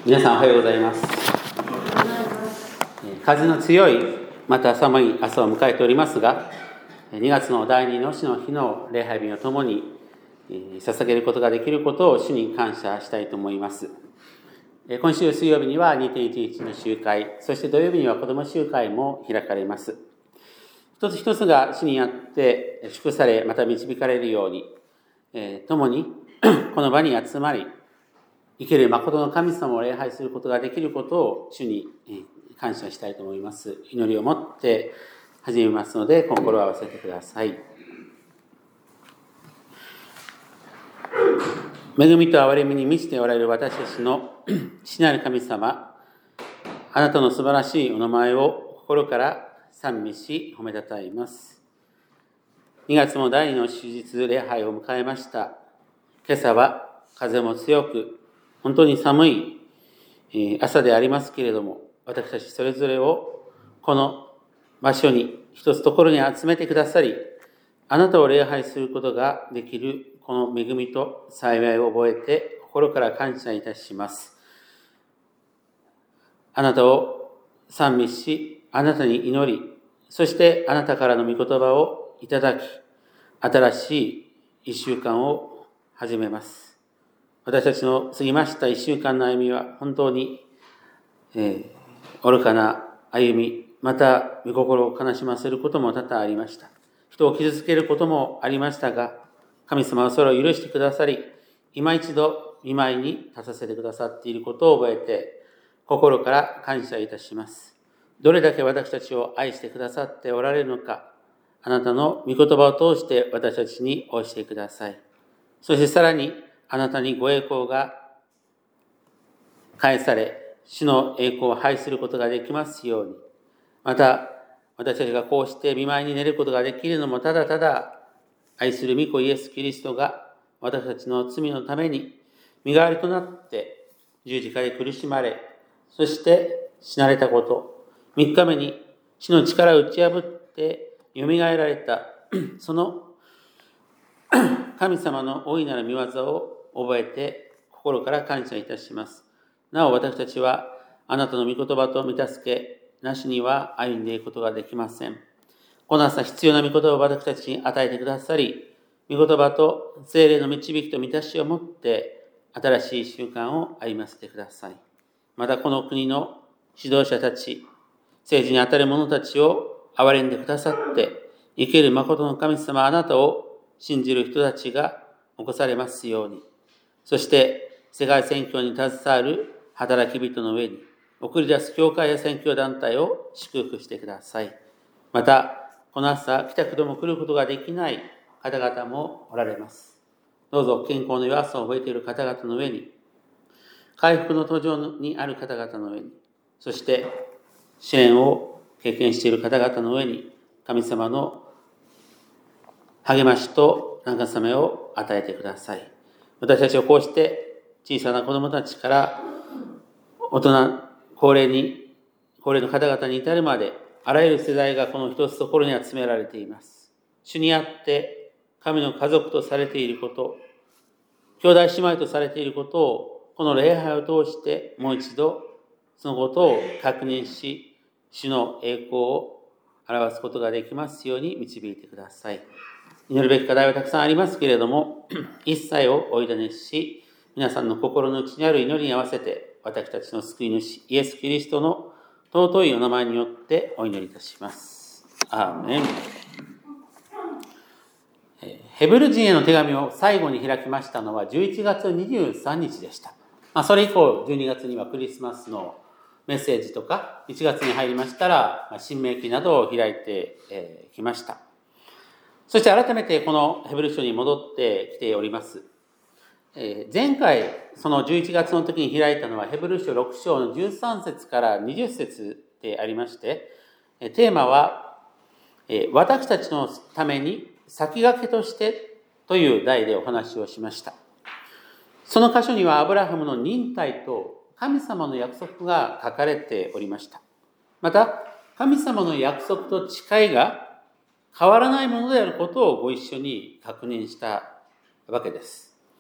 皆さんおはようございます。風の強いまた寒い朝を迎えておりますが、2月の第2の主の日の礼拝便をともに捧げることができることを主に感謝したいと思います。今週水曜日には 2.11 の集会、そして土曜日には子ども集会も開かれます。一つ一つが主にあって祝され、また導かれるように、共にこの場に集まり、生ける誠の神様を礼拝することができることを主に感謝したいと思います。祈りを持って始めますので、心を合わせてください。恵みと憐れみに満ちておられる私たちの父なる神様、あなたの素晴らしいお名前を心から賛美し褒めたたえます。2月も第2の祝日礼拝を迎えました。今朝は風も強く、本当に寒い朝でありますけれども、私たちそれぞれをこの場所に一つところに集めてくださり、あなたを礼拝することができるこの恵みと幸いを覚えて心から感謝いたします。あなたを賛美し、あなたに祈り、そしてあなたからの御言葉をいただき、新しい一週間を始めます。私たちの過ぎました一週間の歩みは本当に、愚かな歩み、また御心を悲しませることも多々ありました。人を傷つけることもありましたが、神様はそれを許してくださり、今一度御前に立たせてくださっていることを覚えて、心から感謝いたします。どれだけ私たちを愛してくださっておられるのか、あなたの御言葉を通して私たちに教えてください。そしてさらに、あなたにご栄光が返され、主の栄光を拝することができますように。また、私たちがこうして御前に寝ることができるのもただただ、愛する御子イエス・キリストが私たちの罪のために身代わりとなって十字架で苦しまれ、そして死なれたこと、3日目に死の力を打ち破って蘇られた、その神様の大いなる御業を覚えて心から感謝いたします。なお私たちはあなたの御言葉と御助けなしには歩んでいくことができません。この朝必要な御言葉を私たちに与えてくださり、御言葉と聖霊の導きと満たしをもって新しい習慣を歩ませてください。またこの国の指導者たち、政治に当たる者たちを憐れんでくださって、生ける誠の神様あなたを信じる人たちが起こされますように。そして世界宣教に携わる働き人の上に送り出す教会や宣教団体を祝福してください。またこの朝帰宅でも来ることができない方々もおられます。どうぞ健康の弱さを覚えている方々の上に、回復の途上にある方々の上に、そして試練を経験している方々の上に神様の励ましと慰めを与えてください。私たちをこうして小さな子供たちから大人、高齢の方々に至るまで、あらゆる世代がこの一つところに集められています。主にあって神の家族とされていること、兄弟姉妹とされていることを、この礼拝を通してもう一度そのことを確認し、主の栄光を表すことができますように導いてください。祈るべき課題はたくさんありますけれども、一切をお委ねし、皆さんの心の内にある祈りに合わせて、私たちの救い主イエス・キリストの尊いお名前によってお祈りいたします。アーメン。ヘブル人への手紙を最後に開きましたのは11月23日でした。それ以降12月にはクリスマスのメッセージとか、1月に入りましたら新明記などを開いてきました。そして改めてこのヘブル書に戻ってきております。前回その11月の時に開いたのはヘブル書6章の13節から20節でありまして、テーマは私たちのために先駆けとしてという題でお話をしました。その箇所にはアブラハムの忍耐と神様の約束が書かれておりました。また神様の約束と誓いが変わらないものであることをご一緒に確認したわけです。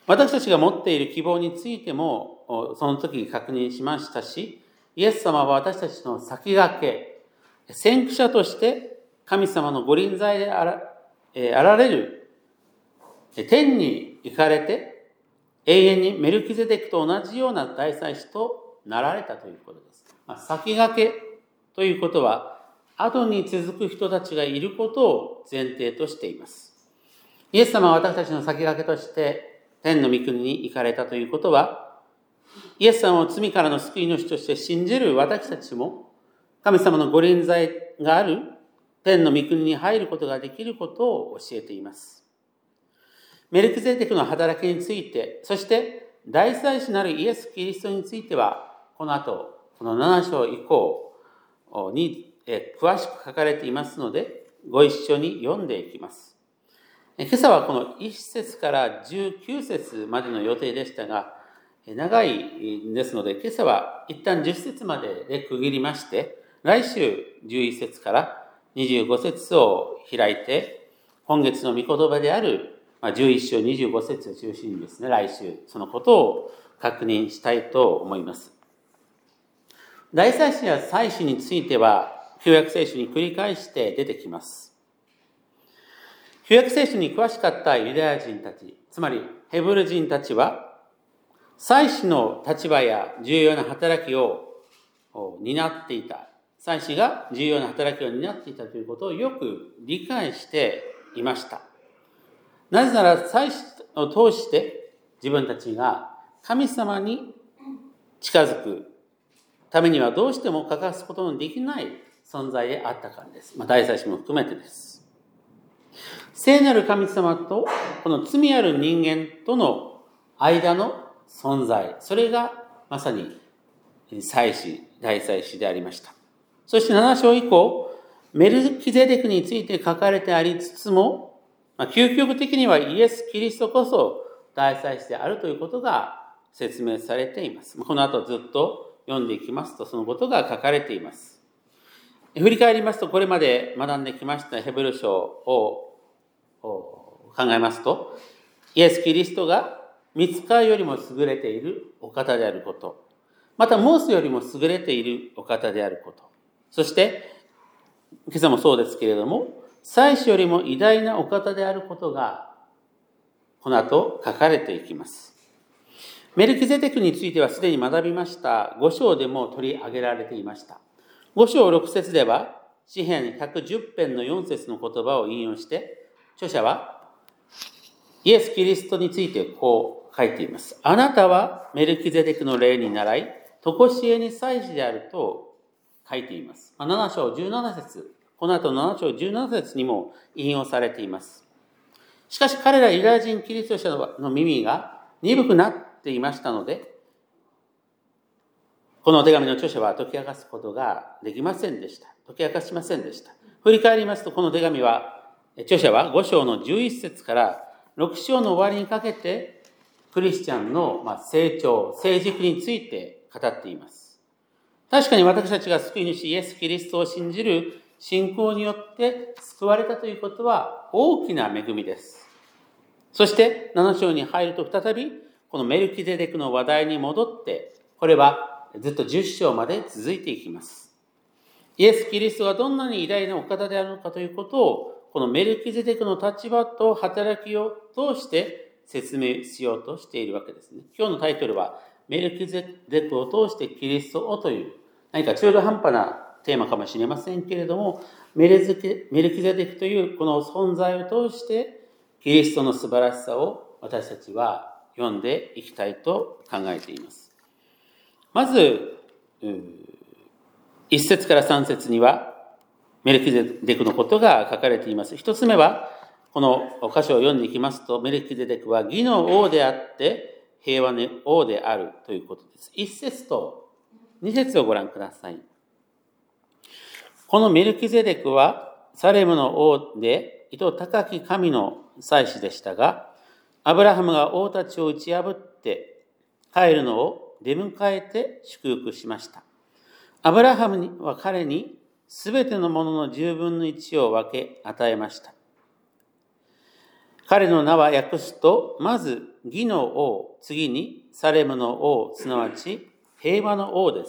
私たちが持っている希望についても、その時確認しましたし、イエス様は私たちの先駆け、先駆者として神様のご臨在であられる、天に行かれて、永遠にメルキゼデクと同じような大祭司となられたということです。先駆けということは、後に続く人たちがいることを前提としています。イエス様は私たちの先駆けとして天の御国に行かれたということは、イエス様を罪からの救い主として信じる私たちも、神様のご臨在がある天の御国に入ることができることを教えています。メルキゼデクの働きについて、そして大祭司なるイエス・キリストについては、この後、この7章以降に詳しく書かれていますので、ご一緒に読んでいきます。今朝はこの1節から19節までの予定でしたが、長いですので、今朝は一旦10節までで区切りまして、来週11節から25節を開いて、本月の御言葉である11章25節を中心にですね、来週そのことを確認したいと思います。大祭司や祭司については、旧約聖書に繰り返して出てきます。旧約聖書に詳しかったユダヤ人たち、つまりヘブル人たちは、祭司の立場や重要な働きを担っていた。祭司が重要な働きを担っていたということをよく理解していました。なぜなら祭司を通して自分たちが神様に近づくためにはどうしても欠かすことのできない存在であったからです。大祭司も含めてです。聖なる神様とこの罪ある人間との間の存在、それがまさに祭司、大祭司でありました。そして7章以降、メルキゼデクについて書かれてありつつも、究極的にはイエス・キリストこそ大祭司であるということが説明されています。この後ずっと読んでいきますと、そのことが書かれています。振り返りますと、これまで学んできましたヘブル書を考えますと、イエス・キリストが御使いよりも優れているお方であること、またモーセよりも優れているお方であること、そして今朝もそうですけれども、祭司よりも偉大なお方であることがこの後書かれていきます。メルキゼデクについてはすでに学びました5章でも取り上げられていました。5章6節では詩編110編の4節の言葉を引用して、著者はイエス・キリストについてこう書いています。あなたはメルキゼデクの例に倣い、常しえに祭司であると書いています。7章17節、この後7章17節にも引用されています。しかし彼らユダヤ人キリスト者の耳が鈍くなっていましたので、このお手紙の著者は解き明かすことができませんでした。解き明かしませんでした。振り返りますと、この手紙は、著者は5章の11節から6章の終わりにかけて、クリスチャンの成長、成熟について語っています。確かに私たちが救い主イエス・キリストを信じる信仰によって救われたということは大きな恵みです。そして7章に入ると再びこのメルキゼデクの話題に戻って、これはずっと10章まで続いていきます。イエス・キリストがどんなに偉大なお方であるのかということを、このメルキゼデクの立場と働きを通して説明しようとしているわけですね。今日のタイトルは、メルキゼデクを通してキリストをという、何か中途半端なテーマかもしれませんけれども、メルキゼデクというこの存在を通して、キリストの素晴らしさを私たちは読んでいきたいと考えています。まず、1節から3節には、メルキゼデクのことが書かれています。一つ目は、この箇所を読んでいきますと、メルキゼデクは義の王であって平和の王であるということです。1節と2節をご覧ください。このメルキゼデクはサレムの王で糸高き神の祭司でしたが、アブラハムが王たちを打ち破って帰るのを出迎えて祝福しました。アブラハムは彼にすべてのものの10分の1を分け与えました。彼の名は訳すと、まず義の王、次にサレムの王、すなわち平和の王です。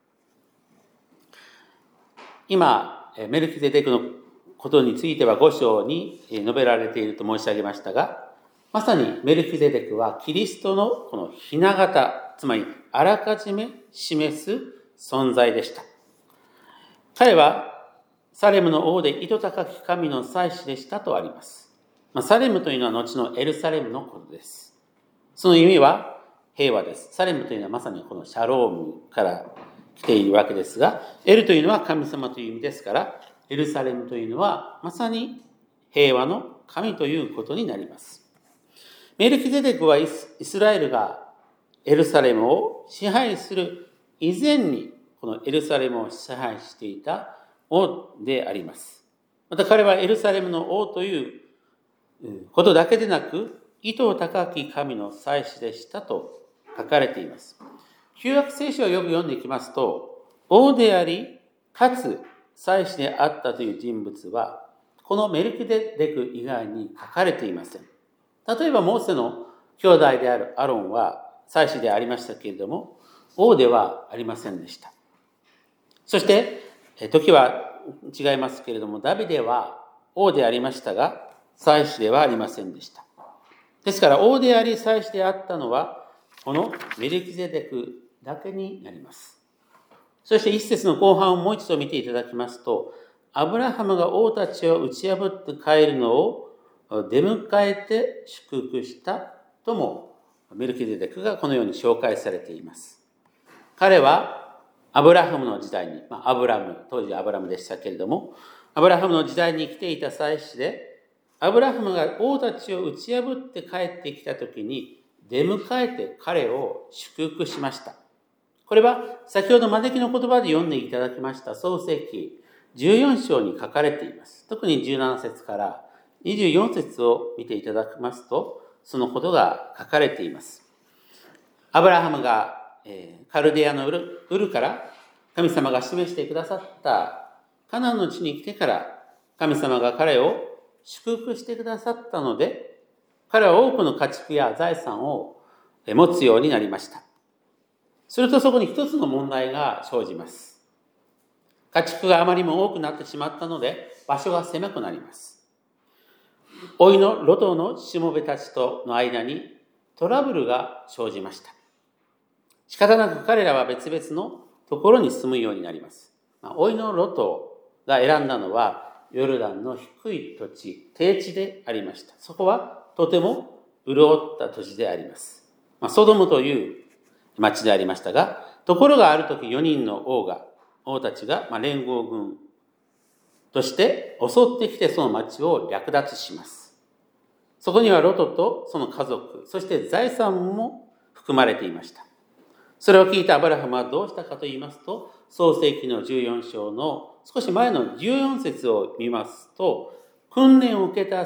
今、メルキゼデクのことについては5章に述べられていると申し上げましたが、まさにメルキゼデクはキリストのこの雛形、つまりあらかじめ示す存在でした。彼はサレムの王で糸高き神の祭司でしたとあります。サレムというのは後のエルサレムのことです。その意味は平和です。サレムというのはまさにこのシャロームから来ているわけですが、エルというのは神様という意味ですから、エルサレムというのはまさに平和の神ということになります。メルキゼデクはイスラエルがエルサレムを支配する以前にこのエルサレムを支配していた王であります。また彼はエルサレムの王ということだけでなく、糸高き神の祭司でしたと書かれています。旧約聖書をよく読んでいきますと、王であり、かつ祭司であったという人物は、このメルキゼデク以外に書かれていません。例えばモーセの兄弟であるアロンは祭司でありましたけれども、王ではありませんでした。そして、時は違いますけれども、ダビデは王でありましたが、祭司ではありませんでした。ですから、王であり祭司であったのは、このメルキゼデクだけになります。そして一節の後半をもう一度見ていただきますと、アブラハムが王たちを打ち破って帰るのを出迎えて祝福したともメルキゼデクがこのように紹介されています。彼はアブラハムの時代に、当時アブラムでしたけれども、アブラハムの時代に生きていた祭司で、アブラハムが王たちを打ち破って帰ってきたときに出迎えて彼を祝福しました。これは先ほど招きの言葉で読んでいただきました創世記14章に書かれています。特に17節から24節を見ていただきますと、そのことが書かれています。アブラハムがカルデアのウルから神様が示してくださったカナンの地に来てから神様が彼を祝福してくださったので、彼は多くの家畜や財産を持つようになりました。するとそこに一つの問題が生じます。家畜があまりにも多くなってしまったので場所が狭くなります。甥いのロトのしもべたちとの間にトラブルが生じました。仕方なく彼らは別々のところに住むようになります。甥いのロトが選んだのはヨルダンの低い土地、低地でありました。そこはとても潤った土地であります。ソドムという町でありましたが、ところがある時4人の王たちが連合軍として襲ってきてその町を略奪します。そこにはロトとその家族、そして財産も含まれていました。それを聞いたアブラハムはどうしたかと言いますと、創世記の14章の少し前の14節を見ますと、訓練を受けた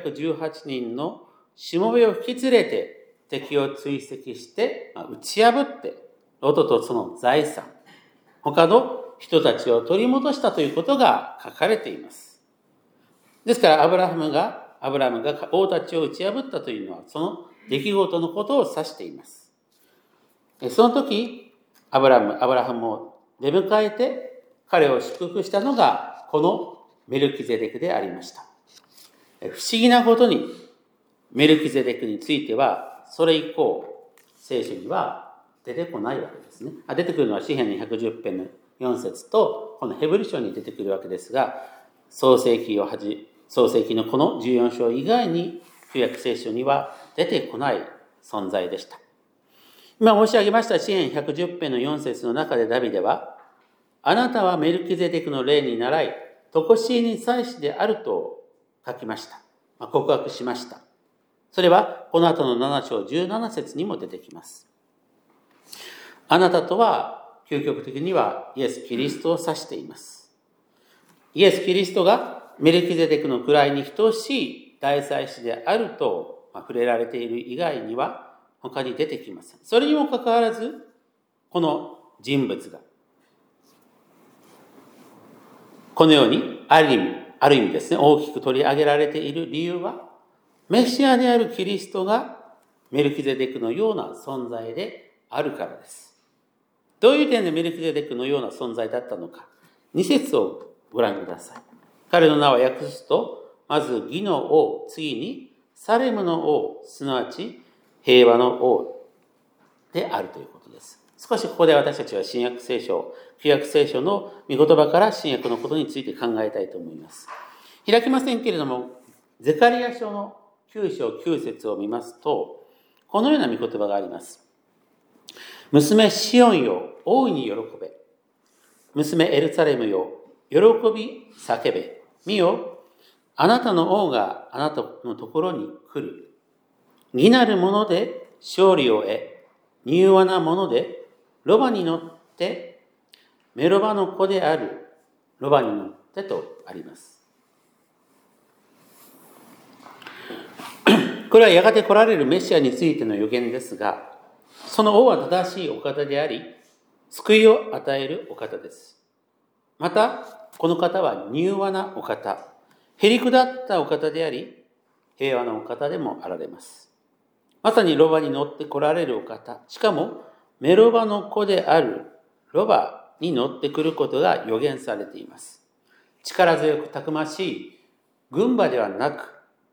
318人のしもべを引き連れて敵を追跡して打ち破ってロトとその財産、他の人たちを取り戻したということが書かれています。ですからアブラハムが王たちを打ち破ったというのはその出来事のことを指しています。その時アブラハムを出迎えて彼を祝福したのがこのメルキゼデクでありました。不思議なことにメルキゼデクについてはそれ以降聖書には出てこないわけですね。出てくるのは詩編の110編の4節とこのヘブル書に出てくるわけですが、創世記のこの14章以外に旧約聖書には出てこない存在でした。今申し上げました詩編110編の4節の中でダビデは、あなたはメルキゼデクの例に倣い、常しえに祭司であると書きました。告白しました。それはこの後の7章17節にも出てきます。あなたとは究極的にはイエス・キリストを指しています。イエス・キリストがメルキゼデクの位に等しい大祭司であると触れられている以外には他に出てきません。それにもかかわらず、この人物がこのようにある意味ですね、大きく取り上げられている理由は、メシアであるキリストがメルキゼデクのような存在であるからです。どういう点でメルキゼデクのような存在だったのか、2節をご覧ください。彼の名を訳すと、まず義の王、次にサレムの王、すなわち平和の王であるということです。少しここで私たちは新約聖書、旧約聖書の御言葉から新約のことについて考えたいと思います。開きませんけれども、ゼカリヤ書の9章9節を見ますと、このような御言葉があります。娘シオンよ、大いに喜べ。娘エルサレムよ、喜び叫べ。見よ、あなたの王があなたのところに来る。義なるもので勝利を得、柔和なものでロバに乗って、メロバの子であるロバに乗ってとあります。これはやがて来られるメシアについての予言ですが、その王は正しいお方であり、救いを与えるお方です。また、この方は柔和なお方、へりくだったお方であり、平和なお方でもあられます。まさにロバに乗って来られるお方、しかもメロバの子であるロバに乗ってくることが予言されています。力強くたくましい軍馬ではなく、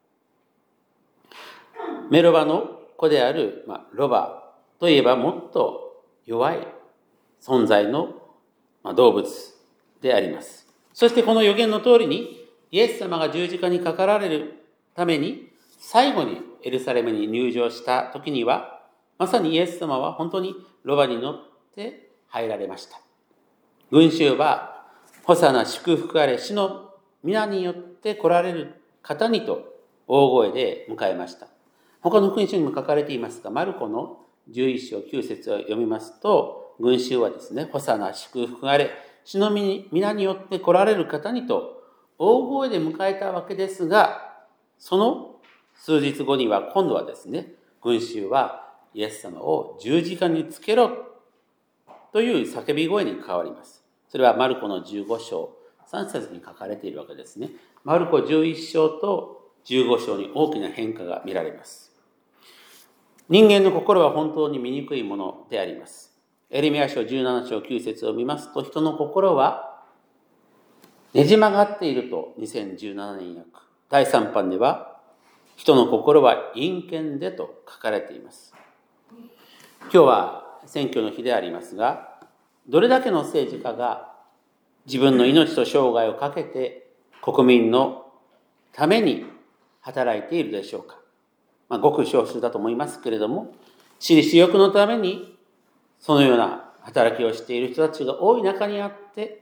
メロバの子である、ロバといえばもっと弱い存在の動物であります。そしてこの予言の通りに、イエス様が十字架にかかられるために最後にエルサレムに入場した時には、まさにイエス様は本当にロバに乗って入られました。群衆は、ホサナ祝福あれ、主の皆によって来られる方にと大声で迎えました。他の福音書にも書かれていますが、マルコの11章9節を読みますと、群衆はですね、ホサナ祝福あれ、主の皆によって来られる方にと大声で迎えたわけですが、その数日後には今度はですね、群衆はイエス様を十字架につけろという叫び声に変わります。それはマルコの15章3節に書かれているわけですね。マルコ11章と15章に大きな変化が見られます。人間の心は本当に醜いものであります。エレミヤ書17章9節を見ますと、人の心はねじ曲がっていると2017年訳。第3版では、人の心は陰険でと書かれています。今日は選挙の日でありますが、どれだけの政治家が自分の命と生涯をかけて国民のために働いているでしょうか。ごく少数だと思いますけれども、私利私欲のためにそのような働きをしている人たちが多い中にあって、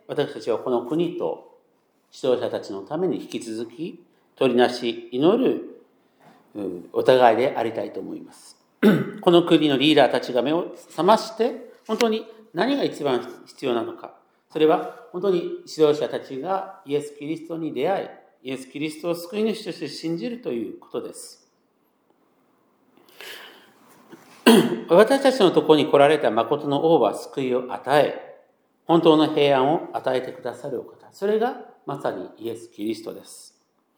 私たちはこの国と指導者たちのために引き続き取りなし祈るお互いでありたいと思います。この国のリーダーたちが目を覚まして、本当に何が一番必要なのか。それは本当に指導者たちがイエス・キリストに出会い、イエス・キリストを救い主として信じるということです。私たちのところに来られた誠の王は救いを与え、本当の平安を与えてくださるお方。それがまさにイエス・キリストです。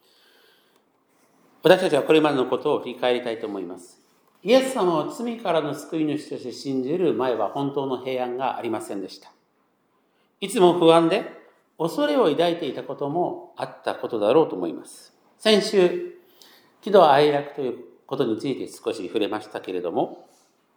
私たちはこれまでのことを振り返りたいと思います。イエス様を罪からの救い主として信じる前は本当の平安がありませんでした。いつも不安で恐れを抱いていたこともあったことだろうと思います。先週、喜怒哀楽ということについて少し触れましたけれども、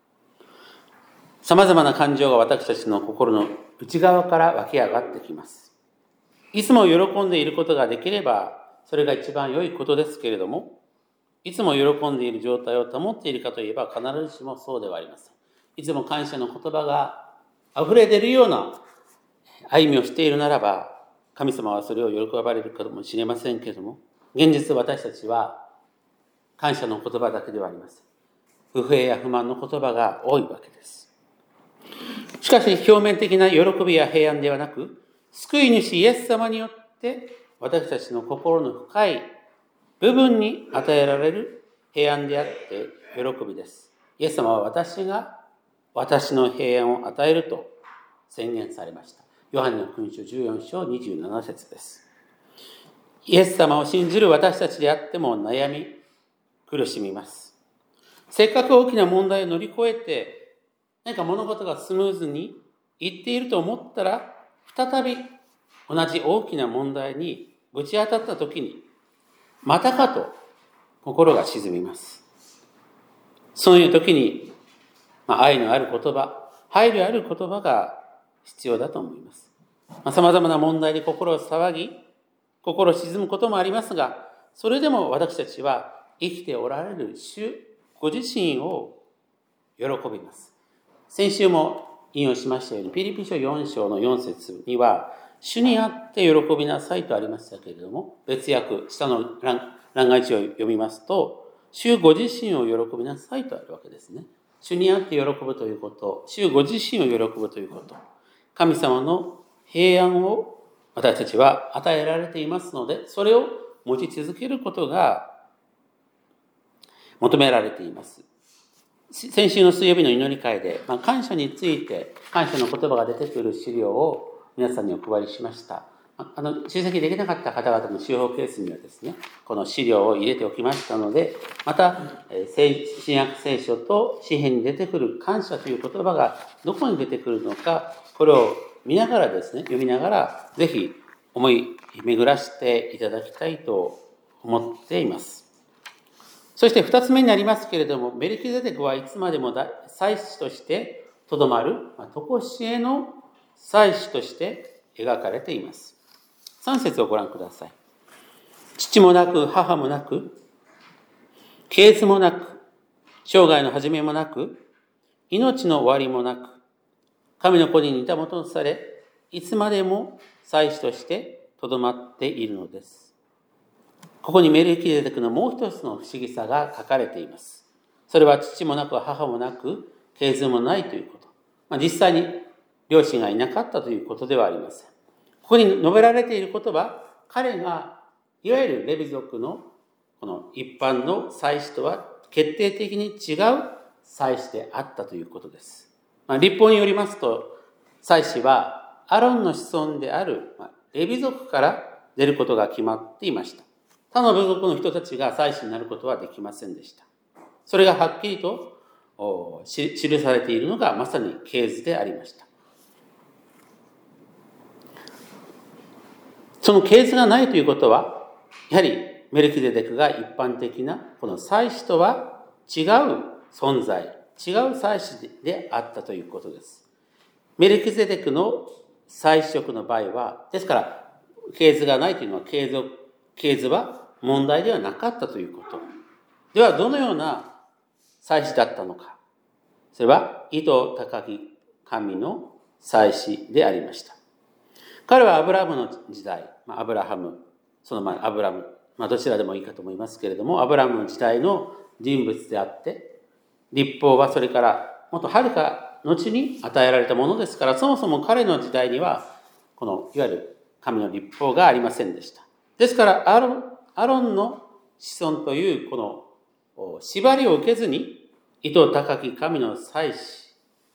様々な感情が私たちの心の内側から湧き上がってきます。いつも喜んでいることができれば、それが一番良いことですけれども、いつも喜んでいる状態を保っているかといえば必ずしもそうではありません。いつも感謝の言葉が溢れ出るような歩みをしているならば、神様はそれを喜ばれるかもしれませんけれども、現実私たちは感謝の言葉だけではありません。不平や不満の言葉が多いわけです。しかし表面的な喜びや平安ではなく、救い主イエス様によって私たちの心の深い部分に与えられる平安であって喜びです。イエス様は私が私の平安を与えると宣言されました。ヨハネの福音書14章27節です。イエス様を信じる私たちであっても悩み、苦しみます。 せっかく大きな問題を乗り越えて、何か物事がスムーズにいっていると思ったら、再び同じ大きな問題にぶち当たったときに、またかと心が沈みます。そういうときに、愛のある言葉、配慮ある言葉が必要だと思います。様々な問題で心を騒ぎ、心沈むこともありますが、それでも私たちは生きておられる主ご自身を喜びます。先週も引用しましたように、ピリピ書4章の4節には、主にあって喜びなさいとありましたけれども、別訳、下の欄外地を読みますと、主ご自身を喜びなさいとあるわけですね。主にあって喜ぶということ、主ご自身を喜ぶということ、神様の平安を私たちは与えられていますので、それを持ち続けることが求められています。先週の水曜日の祈り会で、感謝について、感謝の言葉が出てくる資料を皆さんにお配りしました。出席できなかった方々の司法ケースにはですね、この資料を入れておきましたので、また、新約聖書と詩編に出てくる感謝という言葉がどこに出てくるのか、これを見ながらですね、読みながら、ぜひ思い巡らしていただきたいと思っています。そして二つ目になりますけれども、メルキゼデクはいつまでも祭司としてとどまる、常しえの祭司として描かれています。3節をご覧ください。父もなく、母もなく、系図もなく、生涯の始めもなく、命の終わりもなく、神の子に似たものとされ、いつまでも祭司としてとどまっているのです。ここにメルキゼデクのもう一つの不思議さが書かれています。それは父もなく、母もなく、系図もないということ。実際に両親がいなかったということではありません。ここに述べられていることは、彼がいわゆるレビ族のこの一般の祭司とは決定的に違う祭司であったということです。律法によりますと、祭司はアロンの子孫であるレビ族から出ることが決まっていました。他の部族の人たちが祭司になることはできませんでした。それがはっきりと記されているのがまさに系図でありました。その系図がないということは、やはりメルキゼデクが一般的なこの祭司とは違う存在、違う祭司であったということです。メルキゼデクの祭司職の場合は、ですから系図がないというのは系図は問題ではなかったということ。ではどのような祭司だったのか。それは意図高き神の祭司でありました。彼はアブラハムの時代、アブラハム、その前アブラム、どちらでもいいかと思いますけれども、アブラハムの時代の人物であって、律法はそれからもっとはるか後に与えられたものですから、そもそも彼の時代には、このいわゆる神の律法がありませんでした。ですから、アロンの子孫というこの縛りを受けずに、意図高き神の祭司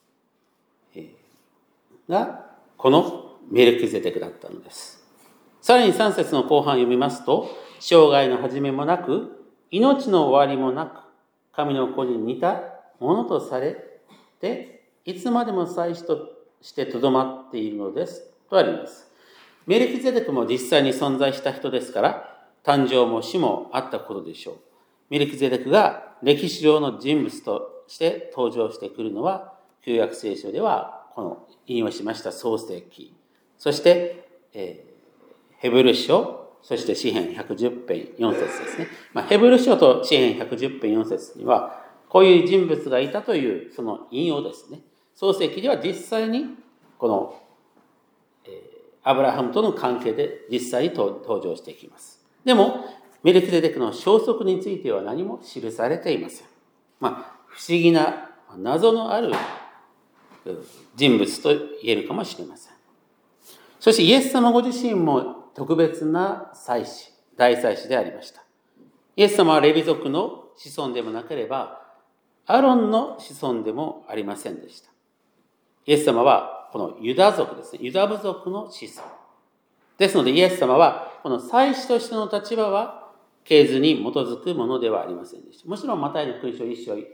が、このメルキゼデクだったのです。さらに3節の後半を読みますと、生涯の始めもなく、命の終わりもなく、神の子に似たものとされて、いつまでも祭司としてとどまっているのです。とあります。メルキゼデクも実際に存在した人ですから、誕生も死もあったことでしょう。メルキゼデクが歴史上の人物として登場してくるのは、旧約聖書ではこの引用しました創世記、そして、ヘブル書、そして詩編110編4節ですね。ヘブル書と詩編110編4節には、こういう人物がいたというその引用ですね。創世記では実際にこの、アブラハムとの関係で実際に登場してきます。でも、メルキゼデクの消息については何も記されていません。不思議な謎のある人物と言えるかもしれません。そしてイエス様ご自身も特別な祭司、大祭司でありました。イエス様はレビ族の子孫でもなければ、アロンの子孫でもありませんでした。イエス様はこのユダ族ですね、ユダ部族の子孫。ですのでイエス様はこの祭司としての立場は系図に基づくものではありませんでした。もちろんマタイの福音書1章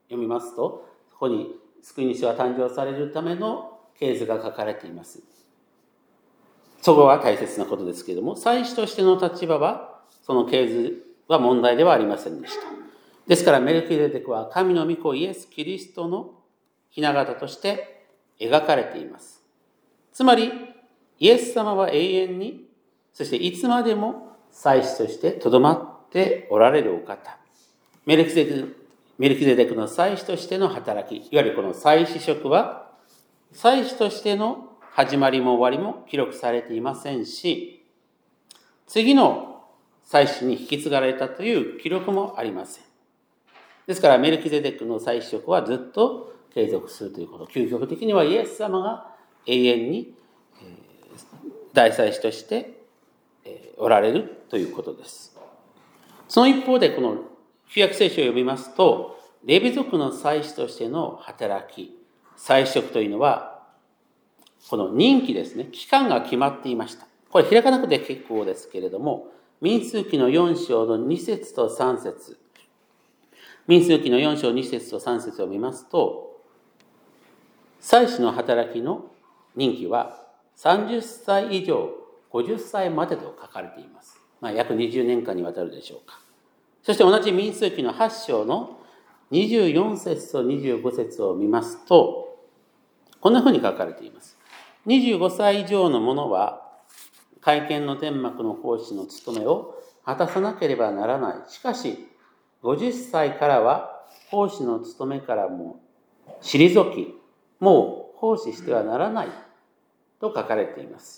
読みますと、そこに救い主が誕生されるための系図が書かれています。そこは大切なことですけれども、祭司としての立場は、その系図は問題ではありませんでした。ですから、メルキゼデクは神の御子イエス・キリストの雛形として描かれています。つまり、イエス様は永遠に、そしていつまでも祭司としてとどまっておられるお方。メルキゼデクの祭司としての働き、いわゆるこの祭司職は、祭司としての始まりも終わりも記録されていませんし、次の祭司に引き継がれたという記録もありません。ですから、メルキゼデクの祭司職はずっと継続するということ。究極的にはイエス様が永遠に大祭司としておられるということです。その一方で、この旧約聖書を読みますと、レビ族の祭司としての働き、祭司職というのは、この任期ですね、期間が決まっていました。これ開かなくて結構ですけれども、民数記の4章の2節と3節、民数記の4章2節と3節を見ますと、祭司の働きの任期は30歳以上50歳までと書かれています。約20年間にわたるでしょうか。そして同じ民数記の8章の24節と25節を見ますと、こんなふうに書かれています。25歳以上の者は、会見の天幕の奉仕の務めを果たさなければならない。しかし、50歳からは奉仕の務めからも退き、もう奉仕してはならないと書かれています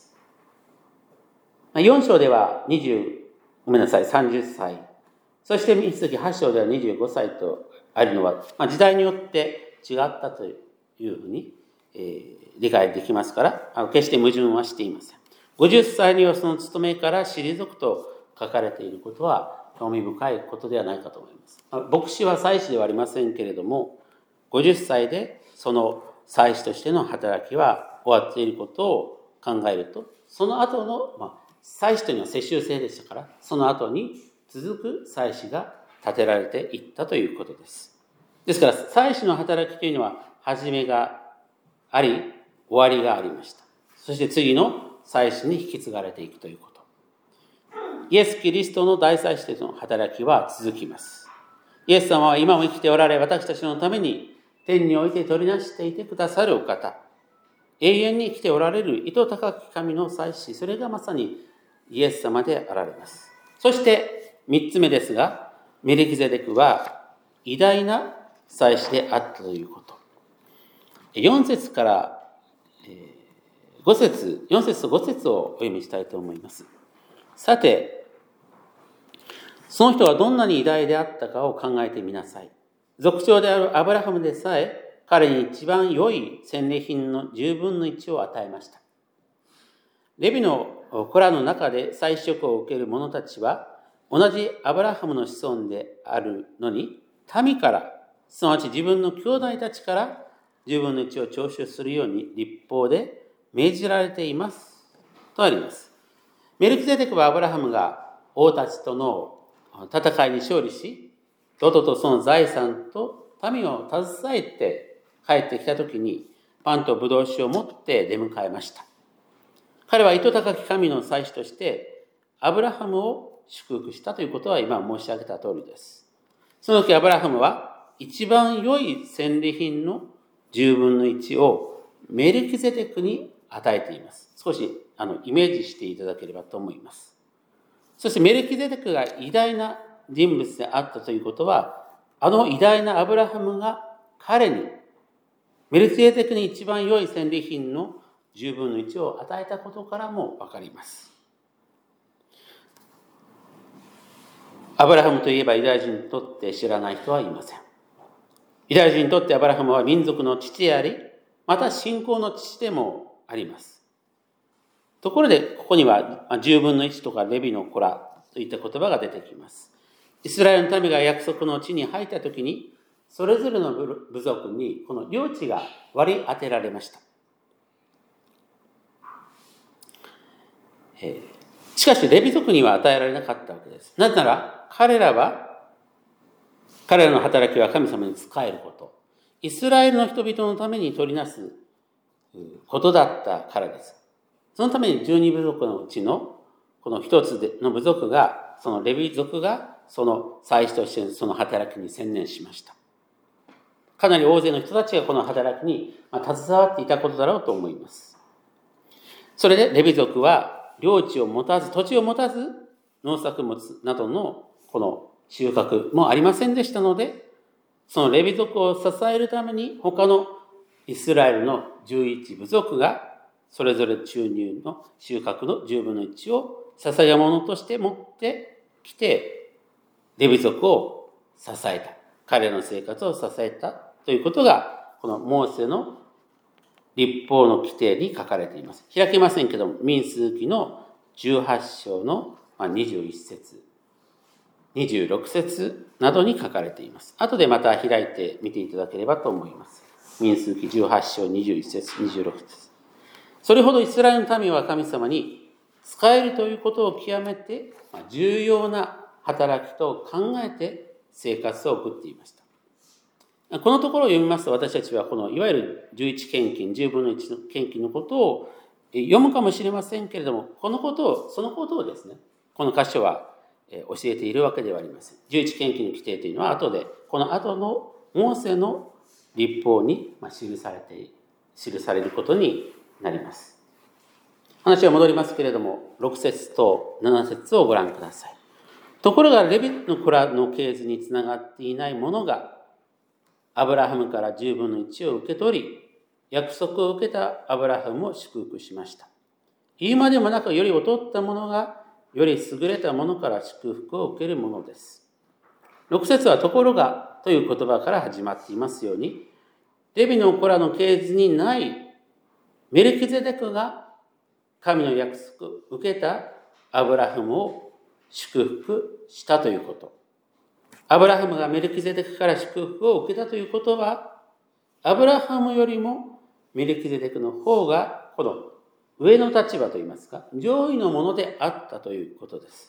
。4章では30歳、そして民数記8章では25歳とあるのは、時代によって違ったというふうに、理解できますから、決して矛盾はしていません。50歳にはその務めから退くと書かれていることは興味深いことではないかと思います。牧師は祭司ではありませんけれども、50歳でその祭司としての働きは終わっていることを考えると、その後の、祭司というのは世襲制でしたから、その後に続く祭司が立てられていったということです。ですから、祭司の働きというのは、始めがあり、終わりがありました。そして次の祭司に引き継がれていくということ。イエス・キリストの大祭司としての働きは続きます。イエス様は今も生きておられ、私たちのために天において取りなしていてくださるお方。永遠に生きておられる糸高き神の祭司、それがまさにイエス様であられます。そして3つ目ですが、メルキゼデクは偉大な祭司であったということ。4節から5節、4節と5節をお読みしたいと思います。さて、その人はどんなに偉大であったかを考えてみなさい。族長であるアブラハムでさえ、彼に一番良い戦利品の10分の1を与えました。レビの子らの中で祭司職を受ける者たちは、同じアブラハムの子孫であるのに、民から、すなわち自分の兄弟たちから10分の1を徴収するように立法で命じられています。とあります。メルキゼデクはアブラハムが王たちとの戦いに勝利し、ロトとその財産と民を携えて帰ってきたときに、パンとブドウ酒を持って出迎えました。彼は糸高き神の祭司としてアブラハムを祝福したということは今申し上げた通りです。その時アブラハムは一番良い戦利品の10分の1をメルキゼデクに与えています。少しイメージしていただければと思います。そしてメルキゼデクが偉大な人物であったということは、偉大なアブラハムが彼に、メルキゼデクに一番良い戦利品の10分の1を与えたことからもわかります。アブラハムといえばユダヤ人にとって知らない人はいません。ユダヤ人にとってアブラハムは民族の父であり、また信仰の父でもあります。ところで、ここには10分の1とかレビの子らといった言葉が出てきます。イスラエルの民が約束の地に入ったときに、それぞれの部族にこの領地が割り当てられました。しかし、レビ族には与えられなかったわけです。なぜなら、彼らは彼らの働きは神様に仕えること。イスラエルの人々のために取りなすことだったからです。そのために12部族のうちのこの一つの部族が、そのレビ族がその祭司としてその働きに専念しました。かなり大勢の人たちがこの働きに携わっていたことだろうと思います。それでレビ族は領地を持たず、土地を持たず、農作物などのこの収穫もありませんでしたので、そのレビ族を支えるために他のイスラエルの11部族がそれぞれ収入の収穫の10分の1を捧げ物として持ってきて、レビ族を支えた。彼らの生活を支えたということが、このモーセの律法の規定に書かれています。開けませんけども、民数記の18章の21節、26節などに書かれています。後でまた開いて見ていただければと思います。民数記18章21節、26節。それほどイスラエルの民は神様に仕えるということを極めて重要な働きと考えて生活を送っていました。このところを読みますと、私たちはこのいわゆる11献金、10分の1の献金のことを読むかもしれませんけれども、そのことをですね、この箇所は教えているわけではありません。11献金の規定というのはこの後のモーセの律法に記されることになります。話は戻りますけれども、6節と7節をご覧ください。ところがレビの子らの系図につながっていない者がアブラハムから10分の1を受け取り、約束を受けたアブラハムを祝福しました。言うまでもなく、より劣った者がより優れた者から祝福を受けるものです。6節はところがという言葉から始まっていますように、レビの子らの系図にないメルキゼデクが神の約束を受けたアブラハムを祝福したということ。アブラハムがメルキゼデクから祝福を受けたということは、アブラハムよりもメルキゼデクの方がこの上の立場といいますか、上位のものであったということです。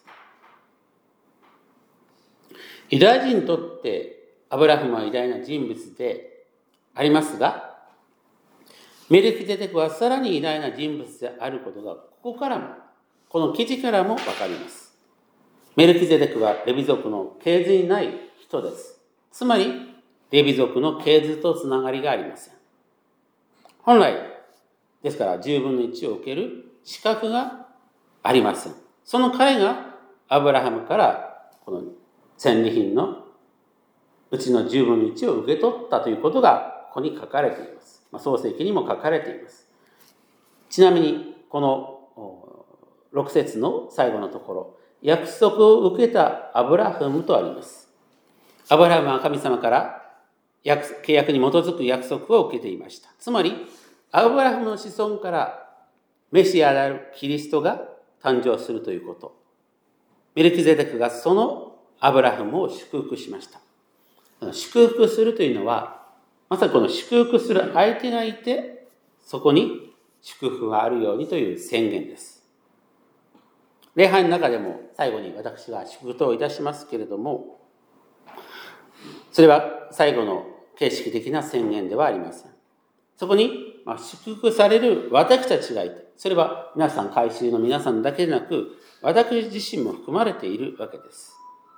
ユダヤ人にとってアブラハムは偉大な人物でありますが、メルキゼデクはさらに偉大な人物であることがこの記事からもわかります。メルキゼデクはレビ族の系図にない人です。つまり、レビ族の系図とつながりがありません。本来、ですから10分の1を受ける資格がありません。その彼がアブラハムからこの戦利品のうちの10分の1を受け取ったということがここに書かれています。創世記にも書かれています。ちなみに、この6節の最後のところ、約束を受けたアブラハムとあります。アブラハムは神様から契約に基づく約束を受けていました。つまり、アブラハムの子孫からメシアであるキリストが誕生するということ。メルキゼデクがそのアブラハムを祝福しました。祝福するというのは、まさにこの祝福する相手がいて、そこに祝福があるようにという宣言です。礼拝の中でも最後に私は祝祷をいたしますけれども、それは最後の形式的な宣言ではありません。そこに祝福される私たちがいて、それは皆さん、改宗の皆さんだけでなく、私自身も含まれているわけです。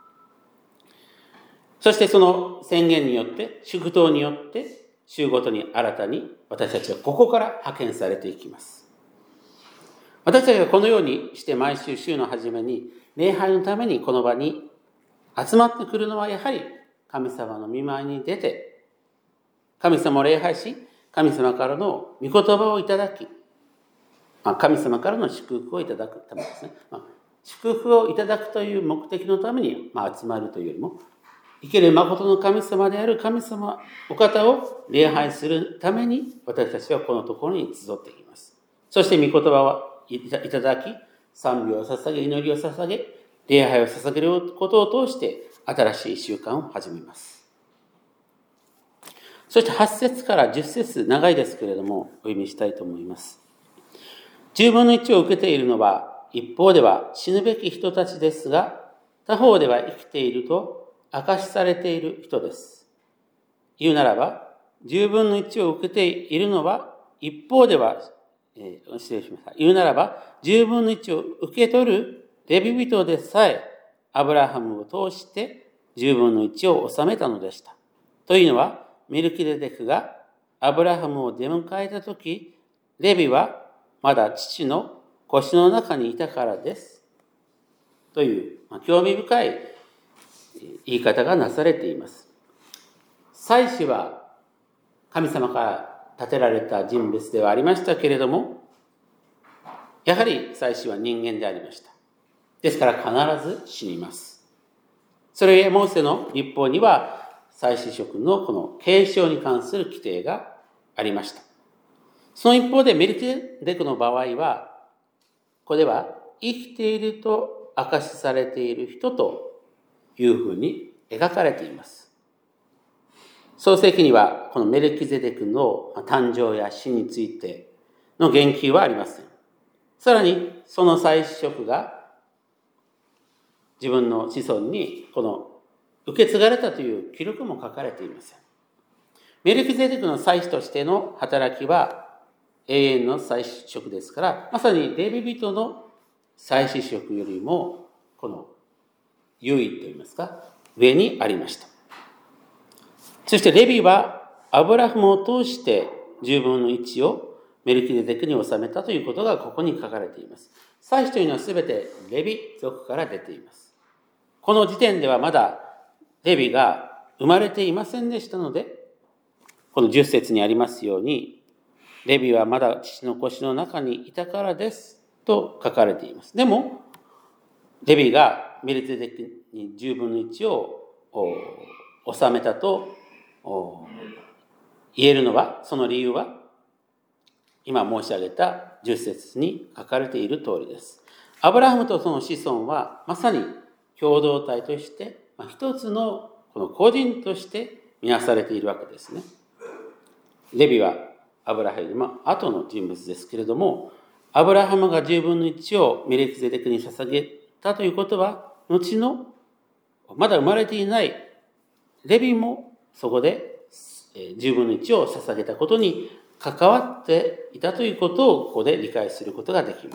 そしてその宣言によって、祝祷によって、週ごとに新たに私たちはここから派遣されていきます。私たちがこのようにして毎週週の初めに礼拝のためにこの場に集まってくるのはやはり神様の御前に出て、神様を礼拝し、神様からの御言葉をいただき、神様からの祝福をいただくためですね。祝福をいただくという目的のために集まるというよりも、生ける誠の神様である神様お方を礼拝するために私たちはこのところに集っていきます。そして御言葉をいただき、賛美を捧げ、祈りを捧げ、礼拝を捧げることを通して新しい習慣を始めます。そして8節から10節、長いですけれどもお読みしたいと思います。10分の1を受けているのは、一方では死ぬべき人たちですが、他方では生きていると証しされている人です。言うならば、10分の1を受けているのは、一方では、失礼しました。言うならば、10分の1を受け取るレビ人でさえ、アブラハムを通して10分の1を収めたのでした。というのは、メルキゼデクがアブラハムを出迎えたとき、レビはまだ父の腰の中にいたからです。という、興味深い言い方がなされています。祭司は神様から立てられた人物ではありましたけれども、やはり祭司は人間でありました。ですから必ず死にます。それゆえモーセの律法には祭司職のこの継承に関する規定がありました。その一方でメルキゼデクの場合は、これは生きていると証しされている人というふうに描かれています。創世記にはこのメルキゼデクの誕生や死についての言及はありません。さらにその祭司職が自分の子孫にこの受け継がれたという記録も書かれていません。メルキゼデクの祭司としての働きは永遠の祭司職ですから、まさにレビ人の祭司職よりもこの優位といいますか、上にありました。そしてレビはアブラハムを通して10分の1をメルキゼデクに納めたということがここに書かれています。祭司というのはすべてレビ族から出ています。この時点ではまだレビが生まれていませんでしたので、この10節にありますように、レビはまだ父の腰の中にいたからですと書かれています。でも、レビがメルキゼデクに10分の1を納めたと言えるのは、その理由は、今申し上げた10節に書かれている通りです。アブラハムとその子孫は、まさに共同体として、一つのこの個人として見なされているわけですね。レビはアブラハムよりも後の人物ですけれども、アブラハムが10分の1をメルキゼデクに捧げたということは、後のまだ生まれていないレビもそこで10分の1を捧げたことに関わっていたということをここで理解することができます。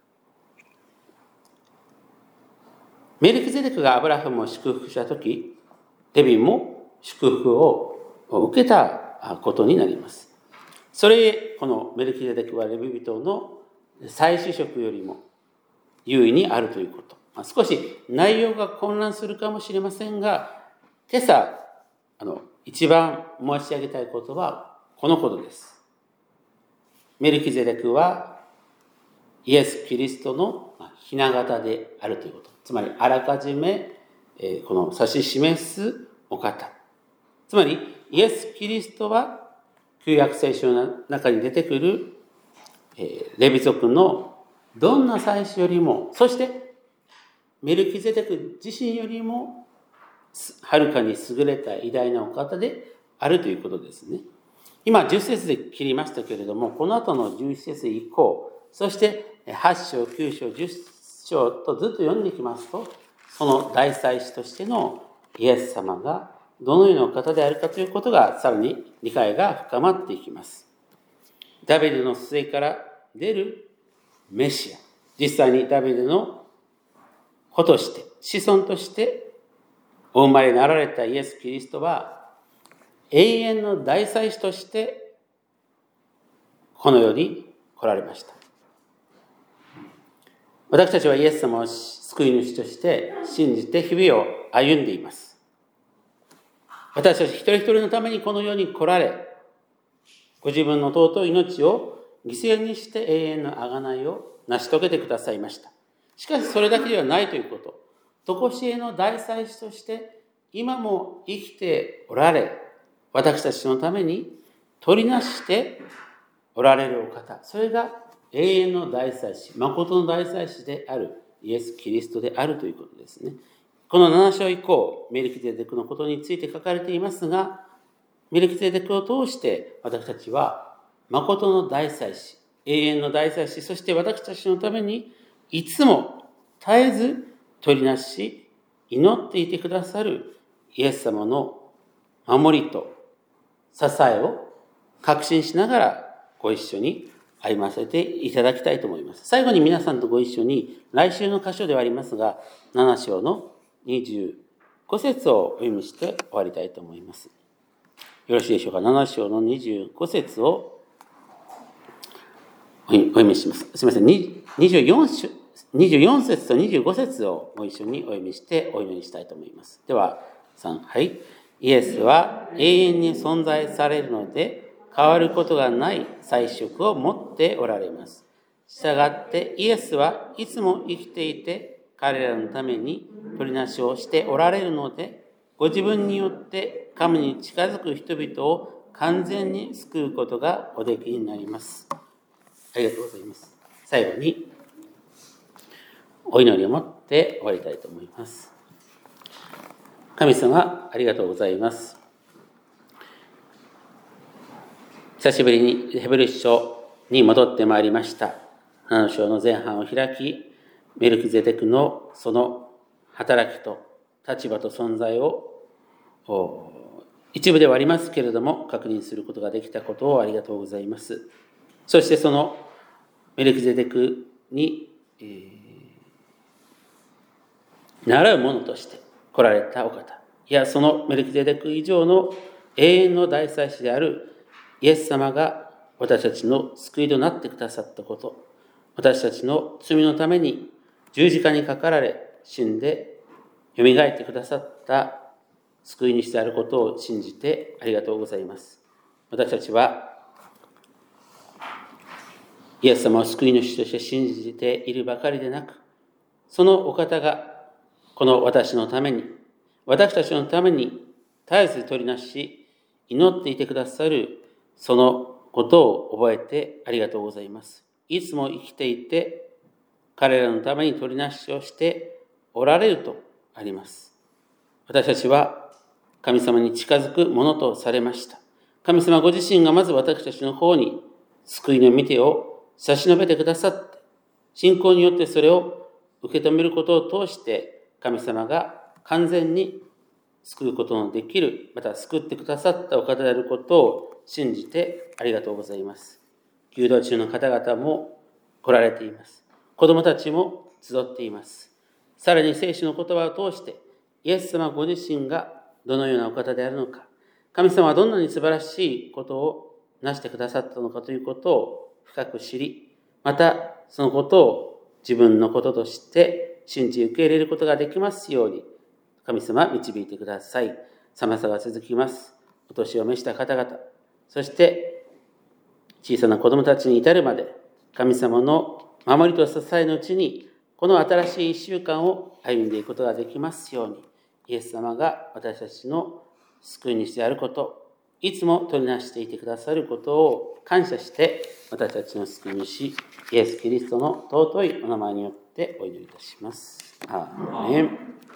メルキゼデクがアブラハムを祝福したとき、レビも祝福を受けたことになります。それへこのメルキゼデクはレビ人の祭司職よりも優位にあるということ。少し内容が混乱するかもしれませんが、今朝一番申し上げたいことはこのことです。メルキゼデクはイエス・キリストの雛形であるということ。つまりあらかじめこの指し示すお方。つまりイエス・キリストは旧約聖書の中に出てくるレビ族のどんな祭司よりも、そしてメルキゼデク自身よりもはるかに優れた偉大なお方であるということですね。今10節で切りましたけれども、この後の11節以降、そして8章、9章、10章とずっと読んでいきますと、その大祭司としてのイエス様がどのようなお方であるかということがさらに理解が深まっていきます。ダビデの末から出るメシア、実際にダビデの子として、子孫としてお生まれになられたイエス・キリストは永遠の大祭司としてこの世に来られました。私たちはイエス様を救い主として信じて日々を歩んでいます。私たち一人一人のためにこの世に来られ、ご自分の尊い命を犠牲にして永遠の贖いを成し遂げてくださいました。しかしそれだけではないということ。常しえの大祭司として今も生きておられ、私たちのために取りなしておられるお方。それが永遠の大祭司、誠の大祭司であるイエス・キリストであるということですね。この7章以降、メルキゼデクのことについて書かれていますが、メルキゼデクを通して私たちは誠の大祭司、永遠の大祭司、そして私たちのためにいつも絶えず取りなし、 祈っていてくださるイエス様の守りと支えを確信しながらご一緒に歩ませていただきたいと思います。最後に皆さんとご一緒に来週の箇所ではありますが、7章の25節をお読みして終わりたいと思います。よろしいでしょうか。7章の25節をお読みします。すみません。24節と25節をご一緒にお読みしてお祈りしたいと思います。では、3、はい。イエスは永遠に存在されるので、変わることがない彩色を持っておられます。したがってイエスはいつも生きていて、彼らのために取りなしをしておられるので、ご自分によって神に近づく人々を完全に救うことがおできになります。ありがとうございます。最後にお祈りを持って終わりたいと思います。神様、ありがとうございます。久しぶりにヘブル書に戻ってまいりました。7章の前半を開き、メルキゼデクのその働きと立場と存在を一部ではありますけれども確認することができたことをありがとうございます。そしてそのメルキゼデクに、習う者として来られたお方、いやそのメルキゼデク以上の永遠の大祭司であるイエス様が私たちの救いとなってくださったこと、私たちの罪のために十字架にかかられ死んでよみがえってくださった救い主であることを信じてありがとうございます。私たちはイエス様を救い主として信じているばかりでなく、そのお方がこの私のために、私たちのために絶えず取りなし祈っていてくださるそのことを覚えてありがとうございます。いつも生きていて彼らのために取りなしをしておられるとあります。私たちは神様に近づくものとされました。神様ご自身がまず私たちの方に救いの御手を差し伸べてくださって、信仰によってそれを受け止めることを通して神様が完全に救うことのできる、また救ってくださったお方であることを信じてありがとうございます。求道中の方々も来られています。子供たちも集っています。さらに聖書の言葉を通してイエス様ご自身がどのようなお方であるのか、神様はどんなに素晴らしいことをなしてくださったのかということを深く知り、またそのことを自分のこととして信じ受け入れることができますように、神様導いてください。寒さが続きます。お年を召した方々、そして小さな子供たちに至るまで、神様の守りと支えのうちに、この新しい一週間を歩んでいくことができますように、イエス様が私たちの救い主であること、いつも取りなしていてくださることを感謝して、私たちの救い主、イエス・キリストの尊いお名前によってお祈りいたします。アーメン。